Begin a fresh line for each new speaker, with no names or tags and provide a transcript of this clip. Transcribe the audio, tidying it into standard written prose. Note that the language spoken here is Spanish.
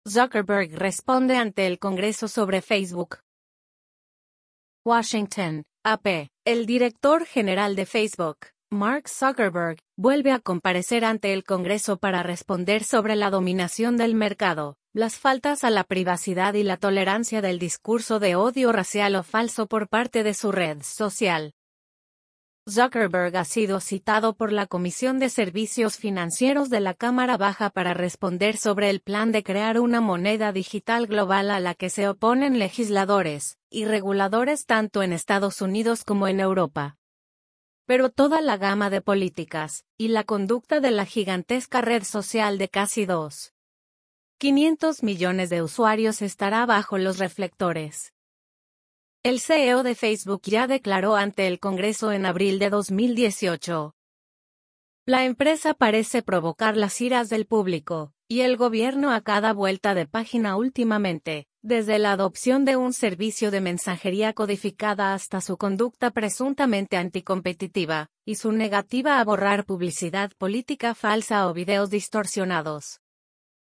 Zuckerberg responde ante el Congreso sobre Facebook. Washington, AP. El director general de Facebook, Mark Zuckerberg, vuelve a comparecer ante el Congreso para responder sobre la dominación del mercado, las faltas a la privacidad y la tolerancia del discurso de odio racial o falso por parte de su red social. Zuckerberg ha sido citado por la Comisión de Servicios Financieros de la Cámara Baja para responder sobre el plan de crear una moneda digital global a la que se oponen legisladores y reguladores tanto en Estados Unidos como en Europa. Pero toda la gama de políticas y la conducta de la gigantesca red social de casi 2.500 millones de usuarios estará bajo los reflectores. El CEO de Facebook ya declaró ante el Congreso en abril de 2018. La empresa parece provocar las iras del público y el gobierno a cada vuelta de página últimamente, desde la adopción de un servicio de mensajería codificada hasta su conducta presuntamente anticompetitiva y su negativa a borrar publicidad política falsa o videos distorsionados.